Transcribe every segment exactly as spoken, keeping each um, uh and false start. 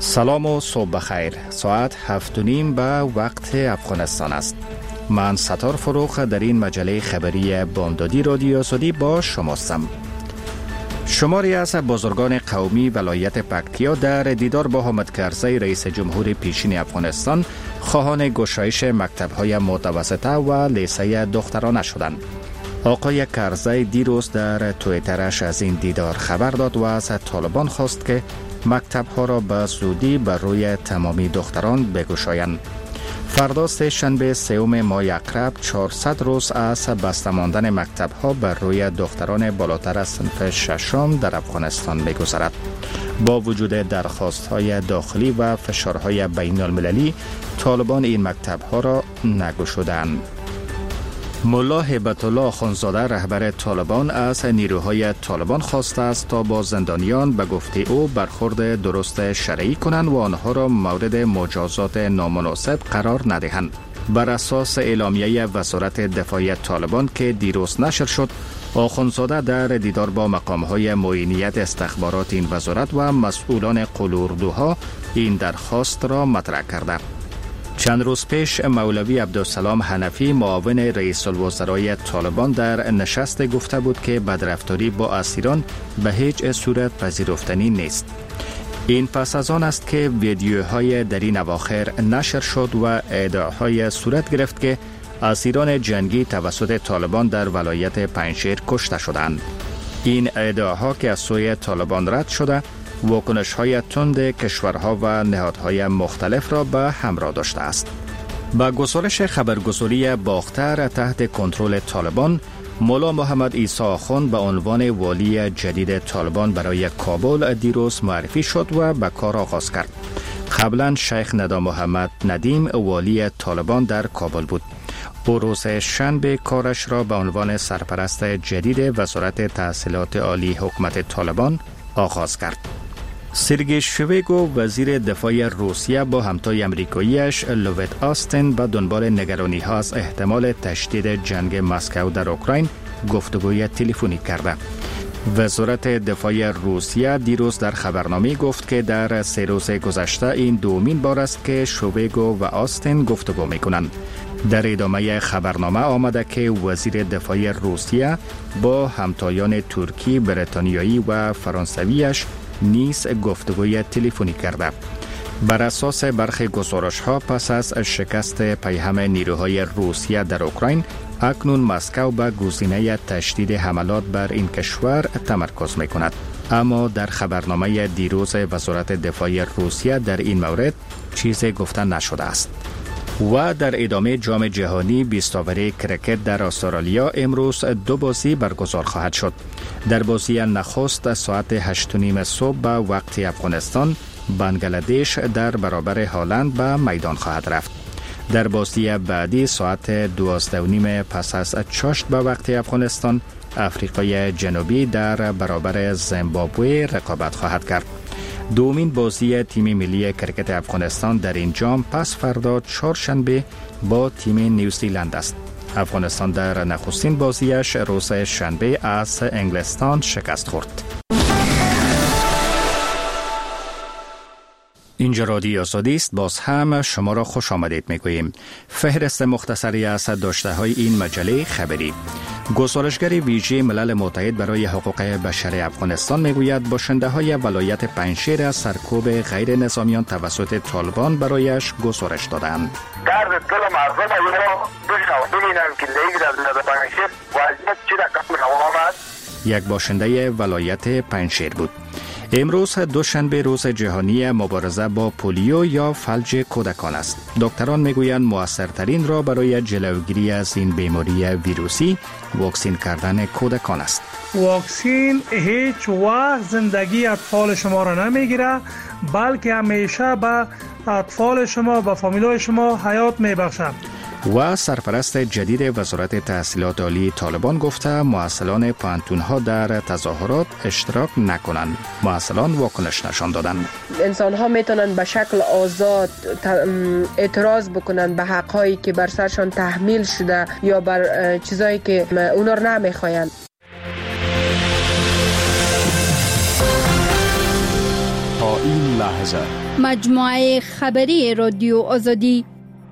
سلام و صبح بخیر. ساعت هفت و نیم به وقت افغانستان است. من ستار فروخ در این مجله خبری بامدادی رادیو آزادی با شماستم. شماری از بزرگان قومی ولایت پکتیا در دیدار با حامد کرزی رئیس جمهور پیشین افغانستان خواهان گشایش مکتب‌های متوسطه و لیسه دخترانه شدند. آقای کرزی دیروز در توییترش از این دیدار خبر داد و از طالبان خواست که مکتب‌ها را به زودی بر روی تمامی دختران بگشایند. فردا سه شنبه سوم ماه اکرب چهارصد روز از بسته ماندن مکتب‌ها بر روی دختران بالاتر از صنف ششم در افغانستان می‌گذرد. با وجود درخواست‌های داخلی و فشارهای بین‌المللی، طالبان این مکتب‌ها را نگشودند. ملا هیبت الله آخوندزاده رهبر طالبان از نیروهای طالبان خواسته است تا با زندانیان به گفته او برخورد درست شرعی کنند و آنها را مورد مجازات نامناسب قرار ندهند. بر اساس اعلامیه وزارت دفاع طالبان که دیروز نشر شد، آخوندزاده در دیدار با مقام‌های معینیت استخبارات این وزارت و مسئولان قلوردوها این درخواست را مطرح کرده. چند روز پیش مولوی عبدالسلام حنفی معاون رئیس الوزرای طالبان در نشست گفته بود که بدرفتاری با اسیران به هیچ صورت پذیرفتنی نیست. این پس از آن است که ویدیوهای در این اواخر نشر شد و ادعاهای صورت گرفت که اسیران جنگی توسط طالبان در ولایت پنجشیر کشته شدند. این ادعاها که از سوی طالبان رد شده، واکنش‌های تند کشورها و نهادهای مختلف را به همراه داشته است. با گزارش خبرگزاری باختر تحت کنترل طالبان، مولا محمد عیسی آخوند به عنوان والی جدید طالبان برای کابل دیروز معرفی شد و به کار آغاز کرد. قبلا شیخ ندا محمد ندیم والی طالبان در کابل بود. او روز شنبه کارش را به عنوان سرپرست جدید وزارت تحصیلات عالی حکومت طالبان آغاز کرد. سرگئی شویگو وزیر دفاع روسیه با همتای امریکاییش لوید آستین به دنبال نگرانی ها از احتمال تشدید جنگ مسکو در اوکراین گفتگوی تلفنی کرده. وزارت دفاع روسیه دیروز در خبرنامه گفت که در سه روز گذشته این دومین بار است که شویگو و آستین گفتگو میکنند. در ادامه خبرنامه آمده که وزیر دفاع روسیه با همتایان ترکی، بریتانیایی و فرانسویش نیز گفتگوی تلفنی کرده. بر اساس برخی گزارش‌ها پس از شکست پیهم نیروهای روسیه در اوکراین، اکنون مسکو به گزینه تشدید حملات بر این کشور تمرکز می‌کند. اما در خبرنامه دیروز وزارت دفاع روسیه در این مورد چیزی گفته نشده است. و در ادامه جام جهانی بیست اوری کرکت در استرالیا امروز دو بازی برگزار خواهد شد. در بازی نخست ساعت هشت و نیم صبح به وقت افغانستان، بنگلادش در برابر هالند به میدان خواهد رفت. در بازی بعدی ساعت دوازده و نیم پس از چاشت به وقت افغانستان، آفریقای جنوبی در برابر زیمبابوه رقابت خواهد کرد. دومین بازی تیم ملی کرکت افغانستان در این جام پس فردا چهارشنبه با تیم نیوزیلند است. افغانستان در نخستین بازیش روز شنبه از انگلستان شکست خورد. اینجا رادیو آزادی است. باز هم شما را خوش آمدید میگوییم. فهرست مختصری از داشته های این مجله خبری. گزارشگر ویژه ملل متحد برای حقوق بشر افغانستان میگوید باشنده های ولایت پنجشیر از سرکوب غیر نظامیان توسط طالبان برایش گزارش دادند. درد دل مردم را ببینم که دیگر در پنجشیر وضعیت چه رقم روان است. یک باشنده ولایت پنجشیر بود. امروز دوشنبه روز جهانی مبارزه با پولیو یا فلج کودکان است. دکتران میگویند موثرترین راه برای جلوگیری از این بیماری ویروسی واکسین کردن کودکان است. واکسین هیچ وقت زندگی اطفال شما را نمیگیره، بلکه همیشه به اطفال شما و فامیلای شما حیات میبخشد. و سرپرست جدید وزارت تحصیلات عالی طالبان گفته معسلان پانتونها در تظاهرات اشتراک نکنند. معسلان واکنش نشان دادند. انسان ها میتونن به شکل آزاد اعتراض بکنن به حقایی که بر سرشان تحمیل شده یا بر چیزایی که اونا رو نمیخواین. این لحظه مجموعه خبری رادیو آزادی.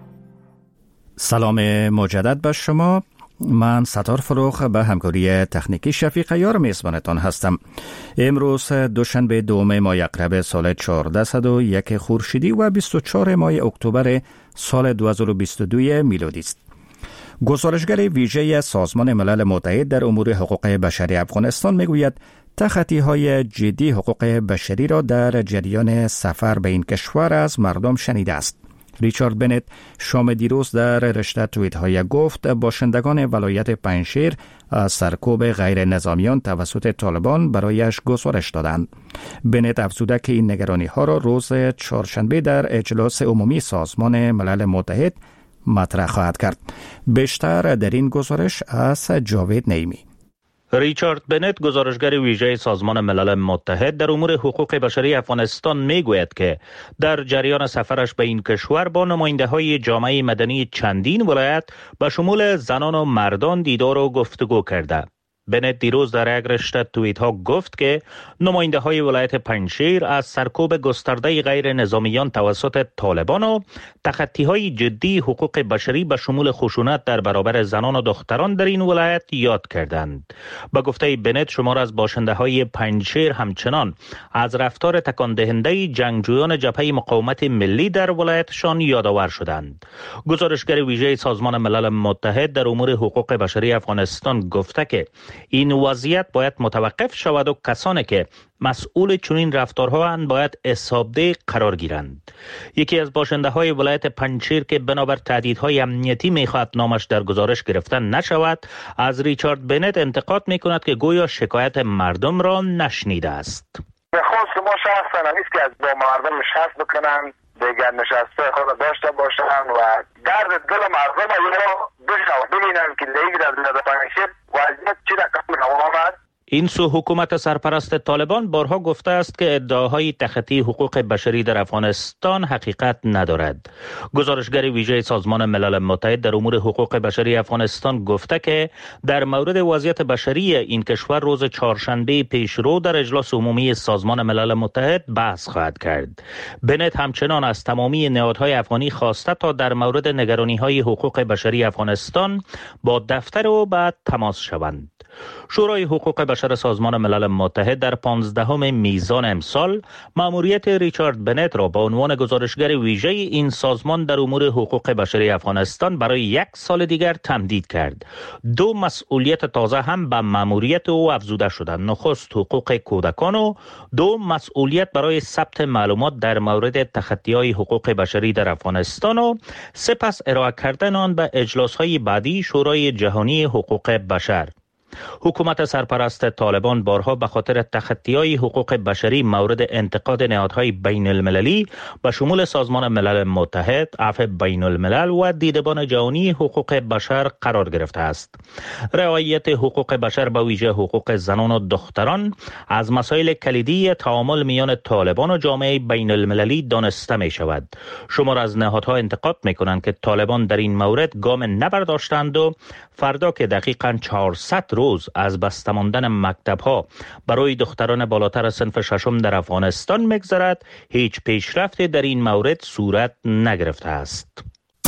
سلام مجدد به شما. من ستار فروخ به همکاری تکنیکی شفیق یار میزبانتان هستم. امروز دوشنبه دوم ماه اقرب سال چهارده و یک خورشیدی و بیست و چهار ماه اکتبر سال دو هزار و بیست و دو میلادی است. گزارشگر ویژه سازمان ملل متحد در امور حقوق بشری افغانستان میگوید تخطی‌های جدی حقوق بشری را در جریان سفر به این کشور از مردم شنیده است. ریچارد بنت شام دیروز در رشته توییت‌های گفت باشندگان ولایت پنجشیر از سرکوب غیر نظامیان توسط طالبان برایش گزارش دادند. بنت افزوده که این نگرانی‌ها را روز چهارشنبه در اجلاس عمومی سازمان ملل متحد مطرح خواهد کرد. بیشتر در این گزارش از جاوید نعیمی. ریچارد بنت گزارشگر ویژه سازمان ملل متحد در امور حقوق بشری افغانستان میگوید که در جریان سفرش به این کشور با نماینده‌های جامعه مدنی چندین ولایت به شمول زنان و مردان دیدار و گفتگو کرده. بنت دیروز در یک رشته توییت ها گفت که نماینده های ولایت پنجشیر از سرکوب گسترده غیر نظامیان توسط طالبان و تخطی های جدی حقوق بشری به شمول خشونت در برابر زنان و دختران در این ولایت یاد کردند. به گفته بنت شمار از باشنده های پنجشیر همچنان از رفتار تکان دهنده جنگجویان جبهه مقاومت ملی در ولایتشان یادآور شدند. گزارشگر ویژه سازمان ملل متحد در امور حقوق بشری افغانستان گفته که این وضعیت باید متوقف شود و کسانی که مسئول چنین رفتارها اند باید حسابده قرار گیرند. یکی از باشنده های ولایت پنجشیر که بنابر تهدیدهای امنیتی میخواهد نامش در گزارش گرفته نشود، از ریچارد بنت انتقاد میکند که گویا شکایت مردم را نشنیده است. خواست ما شخصا نیست که از با مردم نشست بکنن، دیگر نشسته خود داشته باشن و درد دل مردم را بشنو ببینن که دیگر در پنجشیر وضعیت چی رقم آمد. این سو حکومت سرپرست طالبان بارها گفته است که ادعاهای تخطی حقوق بشری در افغانستان حقیقت ندارد. گزارشگر ویژه سازمان ملل متحد در امور حقوق بشری افغانستان گفته که در مورد وضعیت بشری این کشور روز چهارشنبه پیشرو در اجلاس عمومی سازمان ملل متحد بحث خواهد کرد. بنت همچنان از تمامی نهادهای افغانی خواسته تا در مورد نگرانی‌های حقوق بشری افغانستان با دفتر او بعد تماس شوند. شورای حقوق بشر سازمان ملل متحد در پانزدهم میزان امسال مأموریت ریچارد بنت را به عنوان گزارشگر ویژه این سازمان در امور حقوق بشری افغانستان برای یک سال دیگر تمدید کرد. دو مسئولیت تازه هم به مأموریت او افزوده شدند: نخست حقوق کودکان و دو مسئولیت برای ثبت معلومات در مورد تخطی‌های حقوق بشری در افغانستان و سپس ارائه کردن آن به اجلاس‌های بعدی شورای جهانی حقوق بشر. حکومت سرپرست طالبان بارها به خاطر تخطی‌های حقوق بشری مورد انتقاد نهادهای بین المللی به شمول سازمان ملل متحد، عفو بین الملل و دیدبان جهانی حقوق بشر قرار گرفته است. رعایت حقوق بشر به ویژه حقوق زنان و دختران از مسائل کلیدی تعامل میان طالبان و جامعه بین المللی دانسته می شود. شمار از نهادها انتقاد می کنند که طالبان در این مورد گام نبرداشتند و فردا که دقیقاً چهارصد روز از بسته ماندن مکتب‌ها برای دختران بالاتر از صنف ششم در افغانستان می‌گذرد، هیچ پیشرفتی در این مورد صورت نگرفته است.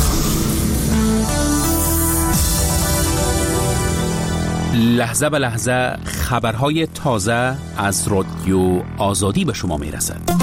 لحظه به لحظه خبرهای تازه از رادیو آزادی به شما میرسد.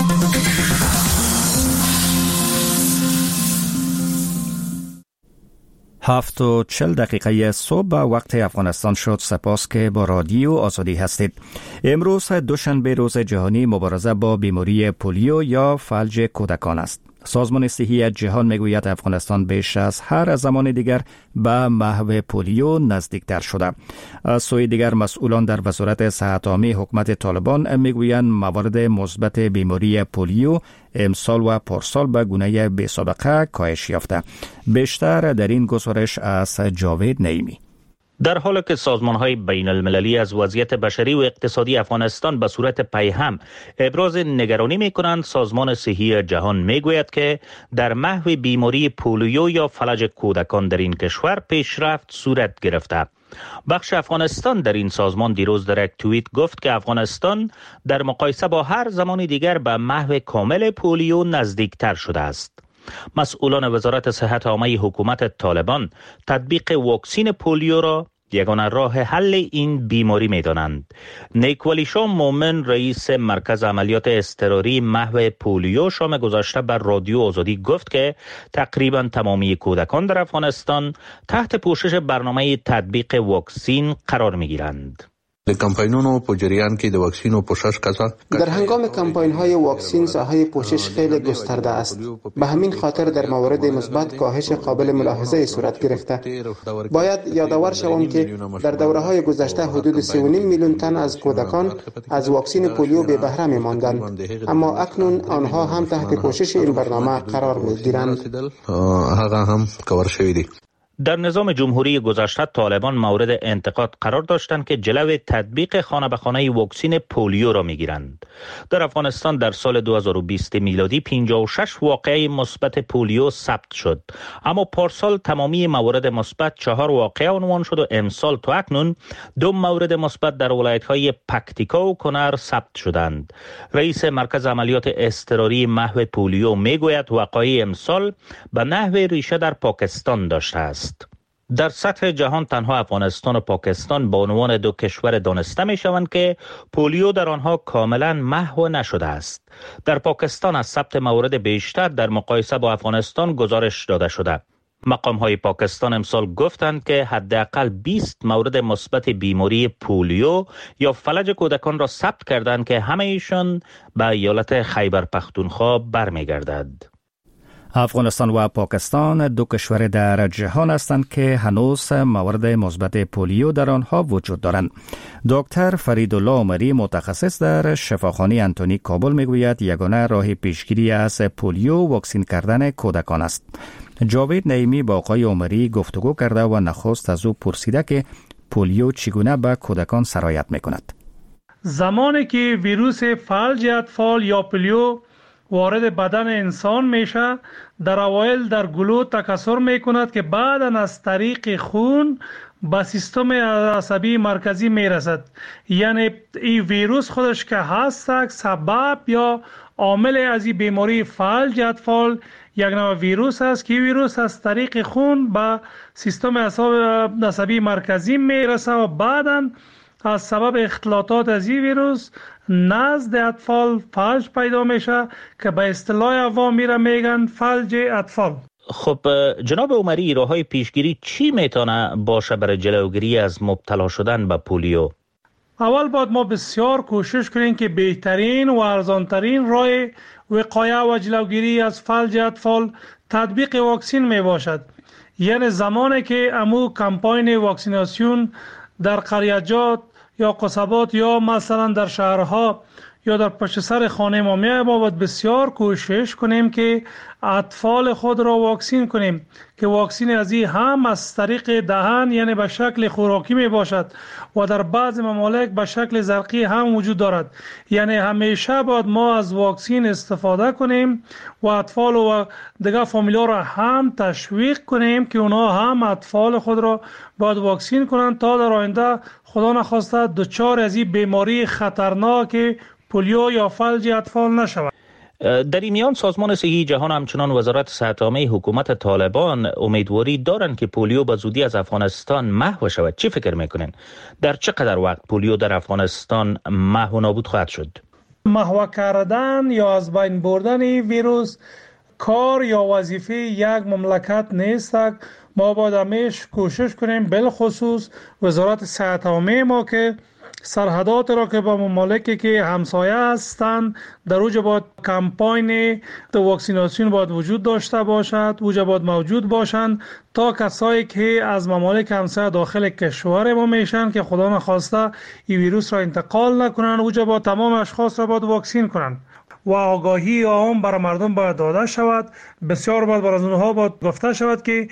هفت و چل دقیقه صبح وقت افغانستان شد. سپاس که با رادیو آزادی هستید. امروز دوشنبه روز جهانی مبارزه با بیماری پولیو یا فلج کودکان است. سازمان صحی جهان میگوید افغانستان بیش از هر زمان دیگر به محو پولیو نزدیکتر شده. از سوی دیگر مسئولان در وزارت صحت عامه حکومت طالبان میگویند موارد مثبت بیماری پولیو امسال و پارسال به گونه بی‌سابقه کاهش یافته. بیشتر در این گزارش از جاوید نعیمی. در حالی که سازمان‌های بین المللی از وضعیت بشری و اقتصادی افغانستان به صورت پیهم ابراز نگرانی می‌کنند، سازمان صحی جهان می‌گوید که در محو بیماری پولیو یا فلج کودکان در این کشور پیشرفت صورت گرفته. بخش افغانستان در این سازمان دیروز در یک توییت گفت که افغانستان در مقایسه با هر زمان دیگر به محو کامل پولیو نزدیکتر شده است. مسئولان وزارت صحت عامه حکومت طالبان تطبیق واکسین پولیو را یگانه راه حل این بیماری می دانند. نیک ولی شاه مومن رئیس مرکز عملیات اضطراری محو پولیو شام گذشته بر رادیو آزادی گفت که تقریبا تمامی کودکان در افغانستان تحت پوشش برنامه تطبیق واکسین قرار می گیرند. د کمپاینونو په جریان کې د واکسینو پوشش کسا در هنگام کمپاین های واکسین ساحه پوشش خیلی گسترده است. به همین خاطر در موارد مثبت کاهش قابل ملاحظه صورت گرفته. باید یادآور شوم که در دوره های گذشته حدود سه و نیم میلیون تن از کودکان از واکسین پولیو بی بهره می ماندند، اما اکنون آنها هم تحت پوشش این برنامه قرار می گیرند. هغه هم کور شوی دی. در نظام جمهوری گذشته طالبان مورد انتقاد قرار داشتند که جلو تطبیق خانه به خانه واکسین پولیو را میگیرند. در افغانستان در سال دو هزار و بیست میلادی پنجاه و شش واقعه مثبت پولیو ثبت شد، اما پارسال تمامی موارد مثبت چهار واقعه عنوان شد و امسال تا اکنون دو مورد مثبت در ولایت‌های پکتیکا و کنر ثبت شدند. رئیس مرکز عملیات اضطراری محو پولیو میگوید وقایع امسال به نحو ریشه در پاکستان داشته است. در سطح جهان تنها افغانستان و پاکستان به عنوان دو کشور دانسته می شوند که پولیو در آنها کاملا محو نشده است. در پاکستان از ثبت موارد بیشتر در مقایسه با افغانستان گزارش داده شده. مقام های پاکستان امسال گفتند که حداقل بیست مورد مثبت بیماری پولیو یا فلج کودکان را ثبت کردند که همه ایشان به ایالت خیبر پختونخوا برمیگردد. افغانستان و پاکستان دو کشور در جهان هستند که هنوز موارد مثبت پولیو در آنها وجود دارند. دکتر فریدالله عمری متخصص در شفاخانه انتونی کابل میگوید یگانه راه پیشگیری از پولیو واکسین کردن کودکان است. جاوید نعیمی با آقای عمری گفتگو کرده و نخست از او پرسیده که پولیو چگونه به کودکان سرایت میکند. زمانی که ویروس فلج اطفال یا پولیو وارد بدن انسان میشه، در اوایل در گلو تکثر میکند که بعداً از طریق خون به سیستم عصبی مرکزی میرسد. یعنی این ویروس خودش که هست سبب یا عامل از این بیماری فلج اطفال یک نوع ویروس است که ویروس از طریق خون به سیستم عصبی مرکزی میرسه و بعداً از سبب اختلاطات از این ویروس نزد اطفال فلج پیدا میشه که به اصطلاح عوام میره میگن فلج اطفال. خب جناب عمری، راههای پیشگیری چی میتونه باشه برای جلوگیری از مبتلا شدن به پولیو؟ اول باید ما بسیار کوشش کنیم که بهترین و ارزانترین راه وقایه و جلوگیری از فلج اطفال تطبیق واکسین می باشد. یعنی زمانی که امو کمپاین واکسیناسیون در قریجات یا قصبات یا مثلا در شهرها یا در پشت سر خانه ما میای، ما باید بسیار کوشش کنیم که اطفال خود را واکسین کنیم که واکسین از این هم از طریق دهن یعنی به شکل خوراکی می باشد و در بعض ممالک به شکل زرقی هم وجود دارد. یعنی همیشه باید ما از واکسین استفاده کنیم و اطفال و دیگر فامیلا را هم تشویق کنیم که اونا هم اطفال خود را باید واکسین کنند تا در آینده خدا نخواسته دچار از این بیماری خطرناک پولیو یا فلج اطفال نشود. در این میان سازمان صحی جهان همچنان وزارت صحت عامه حکومت طالبان امیدواری دارند که پولیو به زودی از افغانستان محو شود. چی فکر میکنین؟ در چقدر وقت پولیو در افغانستان محو نابود خواهد شد؟ محو کردن یا از بین بردن ویروس کار یا وظیفه یک مملکت نیست. ما باید همیشه کوشش کنیم، بالخصوص وزارت صحت عامه ما که سرحدات را که با ممالکی که همسایه هستند در اوجا باید کمپاین واکسیناسیون باید وجود داشته باشد، اوجا باید موجود باشند تا کسایی که از ممالک همسایه داخل کشور ما میشن که خدا نخواسته این ویروس را انتقال نکنن، اوجا باید تمام اشخاص را باید واکسین کنند و آگاهی عام برای مردم باید داده شود. بسیار باید برای اونها باید گفته شود که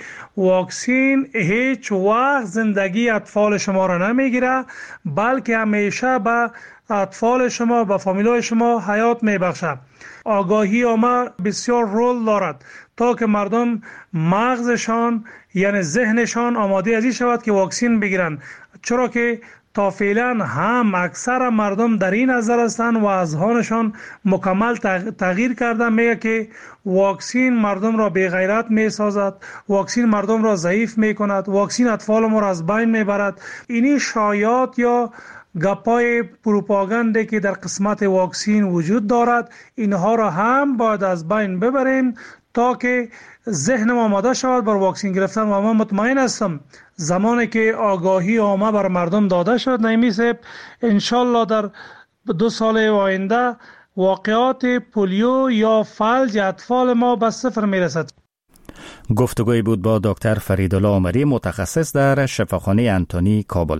واکسین هیچ وقت زندگی اطفال شما را نمیگیره، بلکه همیشه به اطفال شما به فامیلای شما حیات میبخشه. آگاهی عامه بسیار رول دارد تا که مردم مغزشان یعنی ذهنشان آماده ازی شود که واکسین بگیرن، چرا که تا فعلا هم اکثر مردم در این نظر هستند و اذهانشان مکمل تغییر کرده، میگه که واکسین مردم را بی غیرت می سازد، واکسین مردم را ضعیف می کند، واکسین اطفال ما را از بین می برد. اینی شایعات یا گپای پروپاگانده که در قسمت واکسین وجود دارد، اینها را هم باید از بین ببریم تا که ذهن ما آماده شود بر واکسین گرفتن. و من مطمئن هستم زمانی که آگاهی عامه بر مردم داده شد، نعیمی صاحب، انشالله در دو سال آینده واقعات پولیو یا فلج اطفال ما به صفر میرسد. گفتگوی بود با دکتر فریدالله عمری، متخصص در شفاخانه انتونی کابل.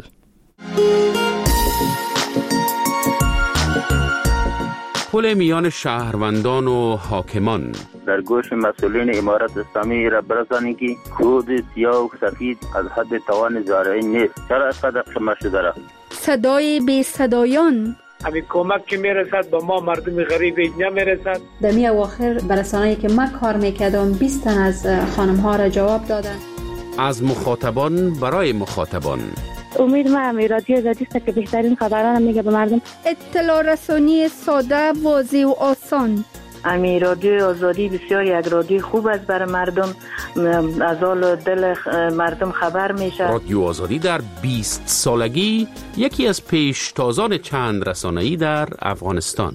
پل میان شهروندان و حاکمان در گوش مسئولین امارت اسلامی را برسانید که کود سیاه و سفید از حد توان زارعین نیست. چرا از قدر شما شده را؟ صدای بی صدایان، همین کمک که میرسد با ما مردم غریب اینجا میرسد. در می اواخر برسانه‌ای که من کار میکردم بیست تن از خانم ها را جواب دادن. از مخاطبان برای مخاطبان. امید ما هم رادیو آزادی است که بهترین خبران میگه به مردم. اطلاع رسانی ساده، واضح و آسان. امی رادیو آزادی بسیار یک رادیو خوب است برای مردم، از حال دل مردم خبر میشه. رادیو آزادی در بیست سالگی یکی از پیشتازان چند رسانه‌ای در افغانستان.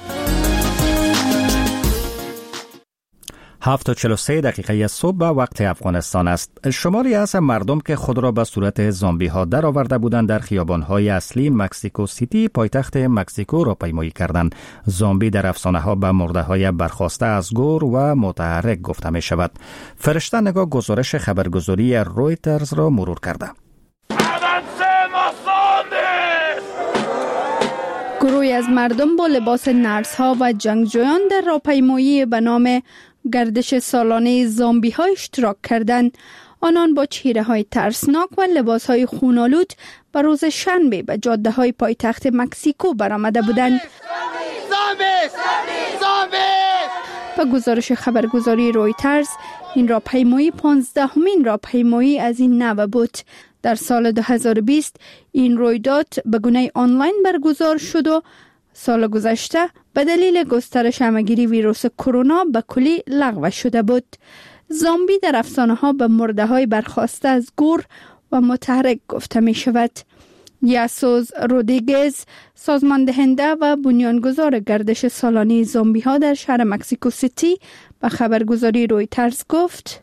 هفت و چهل و سه دقیقه صبح به وقت افغانستان است. شماری از مردم که خود را به صورت زامبی ها در آورده بودند در خیابان های اصلی مکزیکو سیتی پایتخت مکزیکو را پیمایی کردند. زامبی در افسانه ها به مرده های برخاسته از گور و متحرک گفته می شود. فرشته نگاه گزارش خبرگزاری رویترز را مرور کرده. گروهی از مردم با لباس نرس ها و جنگجویان در راهپیمایی به نام گردش سالانه زامبی ها اشتراک کردند. آنان با چهره های ترسناک و لباس های خونالود به روز شنبه به جاده های پایتخت مکزیکو برآمده بودند. به گزارش خبرگزاری رویترز، این راهپیمایی پانزدهمین راهپیمایی از این نوع بود. در سال دو هزار و بیست این رویداد به گونه آنلاین برگزار شد و سال گذشته به دلیل گسترش همه‌گیری ویروس کرونا به کلی لغو شده بود. زامبی در افسانه ها به مرده های برخاسته از گور و متحرک گفته می شود. یاسوس رودریگز، سازماندهنده و بنیانگذار گردش سالانه زامبی ها در شهر مکزیکو سیتی، به خبرگزاری رویترز گفت: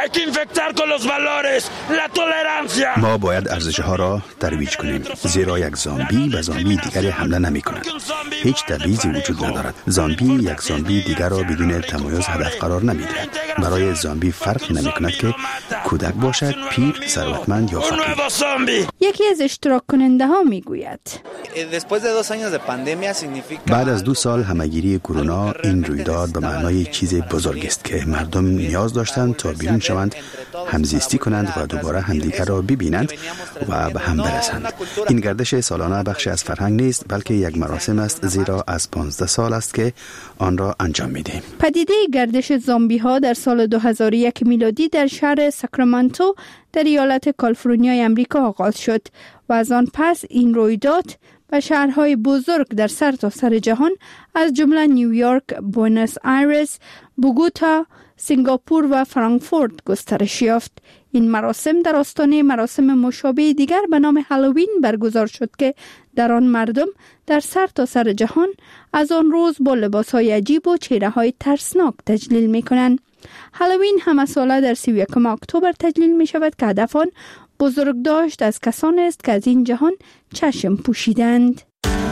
ما باید ارزش‌ها را ترویج کنیم، زیرا یک زامبی به زامبی دیگری حمله نمی کند. هیچ تبعیضی وجود ندارد. زامبی یک زامبی دیگر را بدون تمایز هدف قرار نمی دهد. برای زامبی فرق نمی کند که کودک باشد، پیر، ثروتمند یا فقیر. یکی از اشتراک کننده ها می گوید: بعد از دو سال همه‌گیری کرونا، این رویداد به معنای چیز بزرگ است که مردم نیاز داشتند تا بیرون شوند، همزیستی کنند و دوباره همدیگر را ببینند و به هم برسند. این گردش سالانه بخشی از فرهنگ نیست، بلکه یک مراسم است، زیرا از پانزده سال است که آن را انجام می‌دهیم. پدیده گردش زامبی ها در سال دو هزار و یک میلادی در شهر ساکرامنتو در ایالت کالیفرنیا امریکا آغاز شد و از آن پس این رویداد و شهرهای بزرگ در سرتاسر سر جهان از جمله نیویورک، بوئنوس آیرس، بوگوتا، سنگاپور و فرانکفورت گسترش یافت. این مراسم در آستانه مراسم مشابه دیگر به نام هالووین برگزار شد که در آن مردم در سرتاسر سر جهان از آن روز با لباسهای عجیب و چهره‌های ترسناک تجلیل می‌کنند. هالووین همه ساله در سی و یکم اکتبر تجلیل می شود که هدف آن بزرگداشت از کسانی است که از این جهان چشم پوشیدند.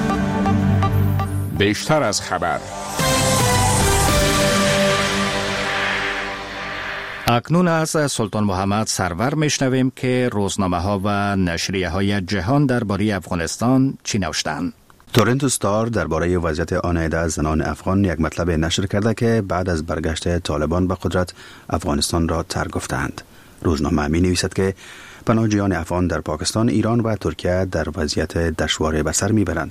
بیشتر از خبر. اکنون از سلطان محمد سرور میشنویم که روزنامه ها و نشریه های جهان درباره افغانستان چی نوشتند. تورنتو ستار درباره وضعیت آن عده زنان افغان یک مطلب نشر کرده که بعد از برگشت طالبان به قدرت افغانستان را ترک گفتند. روزنامه می نویسد که پناهجویان افغان در پاکستان، ایران و ترکیه در وضعیت دشوار به سر می برند.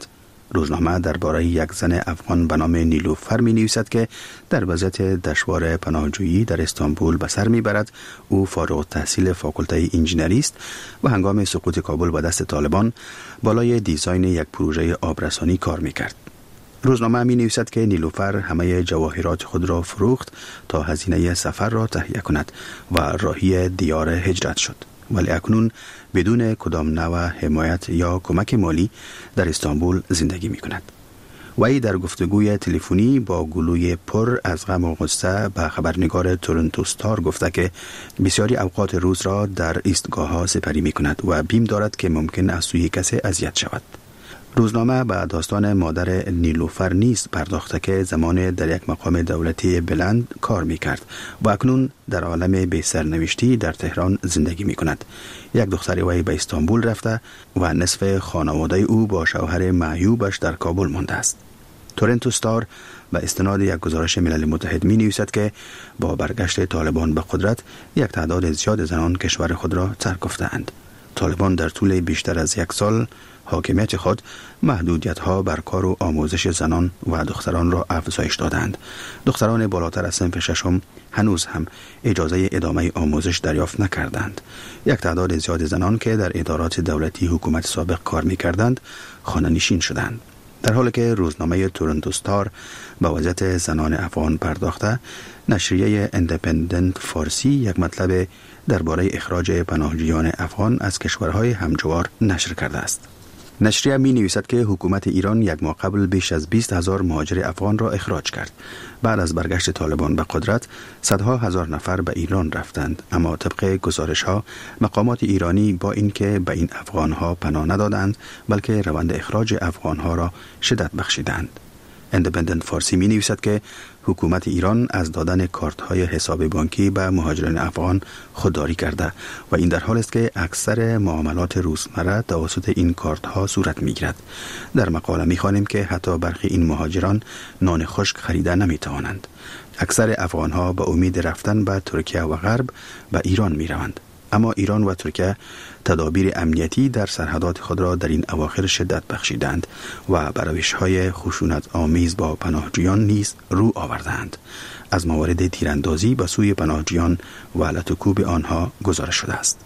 روزنامه درباره یک زن افغان به نام نیلوفر می نویسد که در وضعیت دشوار پناهجویی در استانبول به سر می برد. او فارغ التحصیل فاکولته انجینری است و هنگام سقوط کابل به دست طالبان بالای دیزاین یک پروژه آبرسانی کار می کرد. روزنامه می نویسد که نیلوفر همه جواهرات خود را فروخت تا هزینه سفر را تهیه کند و راهی دیار هجرت شد، ولی اکنون بدون کدام نوع حمایت یا کمک مالی در استانبول زندگی می کند. وی در گفتگوی تلفنی با گلوی پر از غم و غصه به خبرنگار تورنتو استار گفته که بسیاری اوقات روز را در ایستگاه ها سپری می کند و بیم دارد که ممکن از سوی کسی اذیت شود. روزنامه به داستان مادر نیلوفر نیز پرداخته که زمان در یک مقام دولتی بلند کار می کرد و اکنون در عالم بی سرنوشتی در تهران زندگی می کند. یک دختر وی به استانبول رفته و نصف خانواده او با شوهر معیوبش در کابل مانده است. تورنتو استار به استناد یک گزارش ملل متحد می نویسد که با برگشت طالبان به قدرت یک تعداد زیاد زنان کشور خود را ترک گفته‌اند. طالبان در طول بیشتر از یک سال حاکمیت خود محدودیت‌ها بر کار و آموزش زنان و دختران را افزایش دادند. دختران بالاتر از صنف ششم هنوز هم اجازه ادامه آموزش دریافت نکردند. یک تعداد زیاد زنان که در ادارات دولتی حکومت سابق کار می‌کردند خانه‌نشین شدند. در حالی که روزنامه تورنتو استار به وضعیت زنان افغان پرداخته، نشریه اندپندنت فارسی یک مطلب درباره اخراج پناهجویان افغان از کشورهای همجوار نشر کرده است. نشریه می نویسد که حکومت ایران یک ماه قبل بیش از بیست هزار مهاجر افغان را اخراج کرد. بعد از برگشت طالبان به قدرت، صدها هزار نفر به ایران رفتند، اما طبق گزارش ها مقامات ایرانی با اینکه به این افغان ها پناه ندادند، بلکه روند اخراج افغان ها را شدت بخشیدند. اندپندنت فارسی می نویسد که حکومت ایران از دادن کارت های حساب بانکی به مهاجران افغان خودداری کرده و این در حال است که اکثر معاملات روزمره توسط این کارت ها صورت می گیرد. در مقاله می خوانیم که حتی برخی این مهاجران نان خشک خریده نمی توانند. اکثر افغان ها به امید رفتن به ترکیه و غرب به ایران می روند. اما ایران و ترکیه تدابیر امنیتی در سرحدات خود را در این اواخر شدت بخشیدند و به روش‌های خشونت آمیز با پناهجویان نیز رو آوردند. از موارد تیراندازی به سوی پناهجویان و لط و کوب آنها گزارش شده است.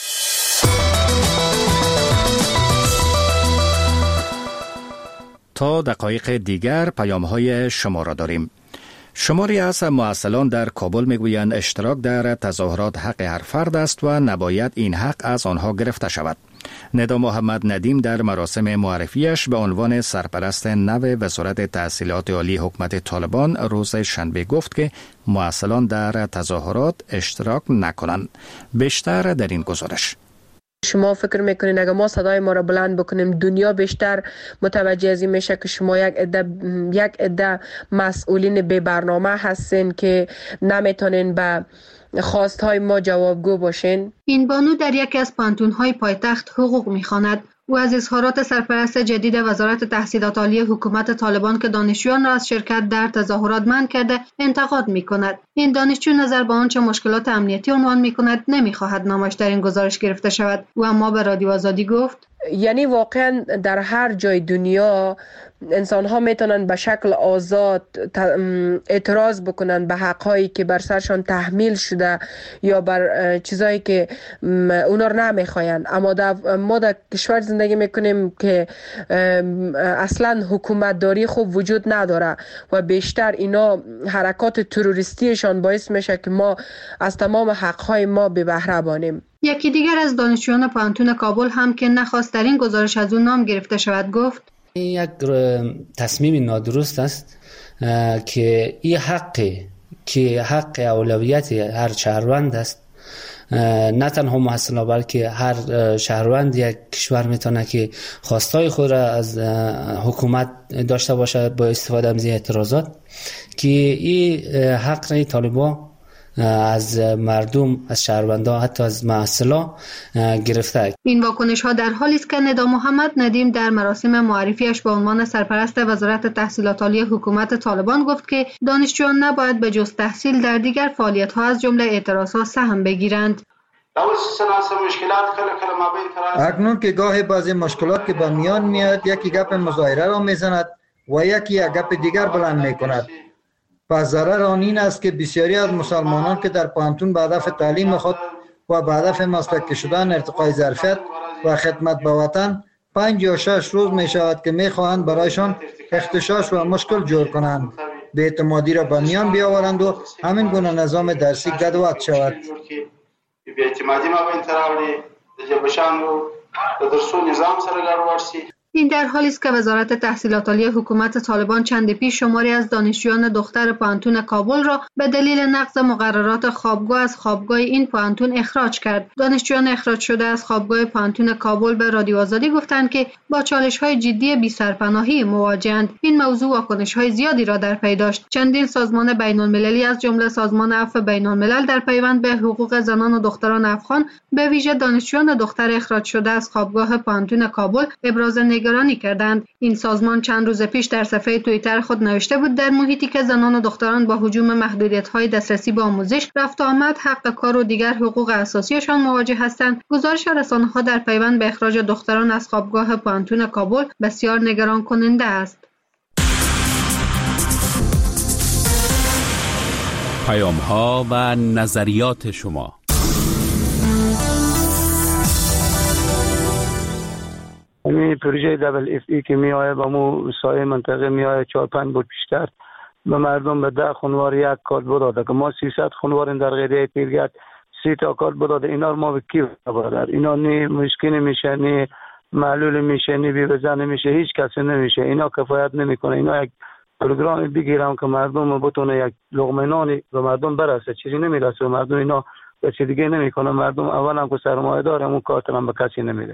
تا دقایق دیگر پیام‌های شما را داریم. شماری از مواصلان در کابل میگویند اشتراک در تظاهرات حق هر فرد است و نباید این حق از آنها گرفته شود. ندا محمد ندیم در مراسم معرفیش به عنوان سرپرست نو وزارت تحصیلات عالی حکومت طالبان روز شنبه گفت که مواصلان در تظاهرات اشتراک نکنند. بیشتر در این گزارش. شما فکر میکنین اگر ما صدای ما را بلند بکنیم دنیا بیشتر متوجه از این میشه که شما یک عده یک عده مسئولین بی برنامه هستین که نمیتونین به خواستهای ما جوابگو باشین؟ این بانو در یکی از پانتون‌های پایتخت حقوق میخواند. او از اظهارات سرپرست جدید وزارت تحصیلات عالی حکومت طالبان که دانشجویان را از شرکت در تظاهرات منع کرده انتقاد می‌کند. این دانشجو نظر به آنچه مشکلات امنیتی عنوان می‌کند نمی‌خواهد نامش در این گزارش گرفته شود. او اما به رادیو آزادی گفت یعنی واقعا در هر جای دنیا انسان ها میتونن به شکل آزاد اعتراض بکنن به حقهایی که بر سرشان تحمیل شده یا بر چیزایی که اونا رو نمیخواین. اما در ما در کشور زندگی میکنیم که اصلا حکومت داری خوب وجود نداره و بیشتر اینا حرکات تروریستیشان باعث میشه که ما از تمام حقهای ما به بهره بانیم. یکی دیگر از دانشجویان پانتون کابل هم که نخواست در این گزارش از اون نام گرفته شود گفت این یک تصمیم نادرست است که این حقی که حق اولویت هر شهروند است، نه تنها محصل بلکه هر شهروند یک کشور میتونه که خواستای خود را از حکومت داشته باشه با استفاده از اعتراضات، که این حق را طالبان از مردم، از شهروندان، حتی از محصلا گرفته. این واکنش ها در حالی است که ندا محمد ندیم در مراسم معرفیش به عنوان سرپرست وزارت تحصیلات عالی حکومت طالبان گفت که دانشجویان نباید به جز تحصیل در دیگر فعالیت ها از جمله اعتراض ها سهم بگیرند. اکنون که گاهی بعضی مشکلات که به میان میاد، یکی گپ مظاهره را میزند و یکی یک گپ دیگر بلند میکند. پس ضرر آن این است که بسیاری از مسلمانان که در پانتون به هدف تعلیم خود و به هدف مستقل شدن ارتقای ظرفیت و خدمت به وطن پنج یا شش روز می شود که می خواهند برایشان اختشاش و مشکل جور کنند، به اعتمادی را به میان بیاورند و همین گونه نظام درسی گدوات شود. به اعتمادی ما بین تراولی جبشان رو درسو نظام سره گډوډ شي. این در حالی است که وزارت تحصیلات عالی حکومت طالبان چند پیش شماری از دانشجویان دختر پوهنتون کابل را به دلیل نقض مقررات خوابگاه از خوابگاه این پوهنتون اخراج کرد. دانشجویان اخراج شده از خوابگاه پوهنتون کابل به رادیو آزادی گفتند که با چالش‌های جدی بی‌سرپناهی مواجه‌اند. این موضوع واکنش‌های زیادی را در پی داشت. چندین سازمان بین‌المللی از جمله سازمان عفو بین‌الملل در پیوند به حقوق زنان و دختران افغان، به ویژه دانشجویان دختر اخراج شده از خوابگاه پوهنتون کابل ابراز نگرانی کردند. این سازمان چند روز پیش در صفحه توییتر خود نوشته بود در محیطی که زنان و دختران با هجوم محدودیت‌های دسترسی به آموزش، رفت و آمد، حق کار و دیگر حقوق اساسیشان مواجه هستند. گزارش رسانه‌ها در پیوند به اخراج دختران از خوابگاه پوهنتون کابل بسیار نگران کننده است. پیام‌ها و نظریات شما. این پروژه دبل اف ای که می آید با مو سایه منطقه می آید چهار پنج بود پیشتر به مردم به ده خانوار یک کارت بداده که ما سیصد خانوار در غیره پیرگرد سی تا کارت بداده. اینا ما به کی برادر؟ اینا نی مشکل میشه، نی معلول میشه، نی بی بزن میشه، هیچ کسی نمیشه. اینا کفایت نمیکنه. اینا یک پروگرام بگیرم که مردم بتونه یک لقمه نانی به مردم برسه. چیزی نمیرسه به مردم. اینا به چیز دیگه نمیکنه. مردم اولا که سرمایه داره اون کارت هم به کسی نمیده.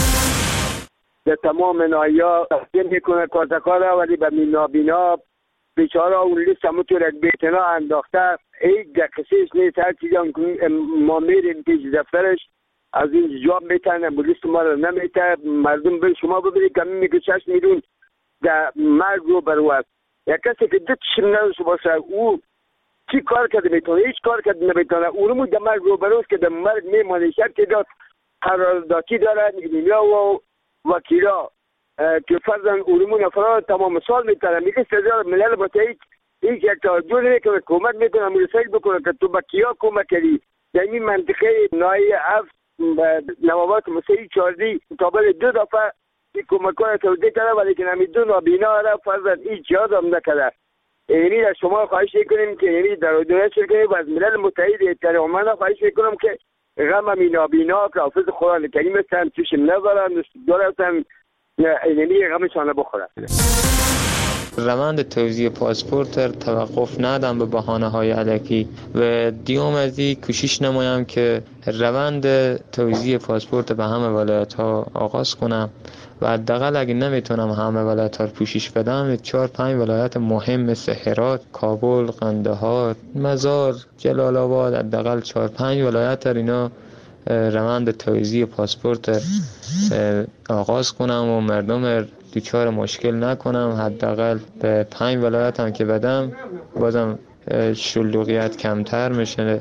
به تمام ناحیه‌ها تقدیم میکنه کارتکارا، ولی به نابینا بیچاره اون لیست همونطور یک بیتنا انداخته، هیچ دقیقیش نیست. هر چیزی هم ما میریم پیش دفترش از این جواب میتن، لیست ما رو نمیته. مردم به شما ببینید که میگه شش میلیون در مرگ رو برود. یک کسی که دو چشم نداشته باشه او چی کار کرده میتونه؟ هیچ کار کرده نمیتونه. او رو در مرگ رو بروست که در مرگ میمانه. شرطی داد قراردادی داره نیمیا و وکیلا که فرضاً علوم نفرات تمام سال میتونه. میگه سازمان ملل متحد هیچ یک توجه نمیکنه، کمک میکنه، مرسل بکنه که تو با کیا کمک کردی. در این منطقه ناحیه هفت نوابات مسیحی چهاردی مطابق دو دفعه این کمکان توضیح کرده، ولی که همین دو نابینا را فرضاً هیچ یاد هم نکرده. یعنی در شما خواهش میکنیم که یعنی در دولت کنیم و از ملل متحد اتحاد امت خواهش میکنم که غم همین نابینا که حافظ قرآن کریم هستن توشم نذارن، دارن یعنی غمشان بخورن. روند توزیع پاسپورت را توقف ندم به بهانه های الکی و دیوم از این کوشش نمایم که روند توزیع پاسپورت به همه ولایت ها آغاز کنم و حداقل اگه نمیتونم همه ولایت ها رو پوشش بدم، چهار پنج ولایت مهم مثل هرات، کابل، قندهار، مزار، جلال آباد، حداقل چهار پنج ولایت رو اینا روند توزیع پاسپورت آغاز کنم و مردم دوچار مشکل نکنم. حداقل به پنج ولایت هم که بدم بازم شلوغیت کمتر میشه.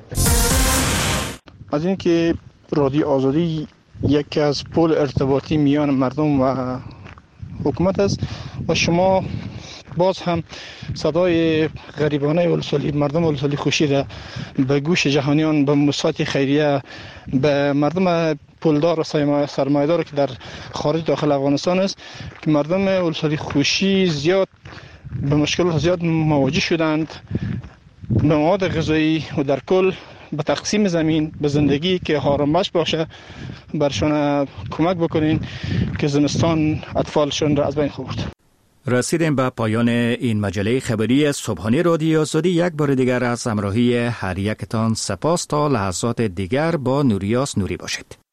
از اینکه رادیو آزادی یکی از پل ارتباطی میان مردم و حکومت است و شما باز هم صدای غریبانه ولسوالی مردم ولسوالی خوشیده به گوش جهانیان، به موسسات خیریه، به مردم پولدار و سرمایه‌دار که در خارج داخل افغانستان است که مردم ولسوالی خوشی زیاد به مشکلات زیاد مواجه شدند، به مواد غذایی و در کل به تقسیم زمین به زندگی که آرامش باشه برشان کمک بکنین که زمستان اطفالشون را از بین خورد. رسیدیم به پایان این مجله خبری صبحانه رادیو آزادی. یک بار دیگر از همراهی هر یکتان سپاس. تا لحظات دیگر با نوریاس نوری باشید.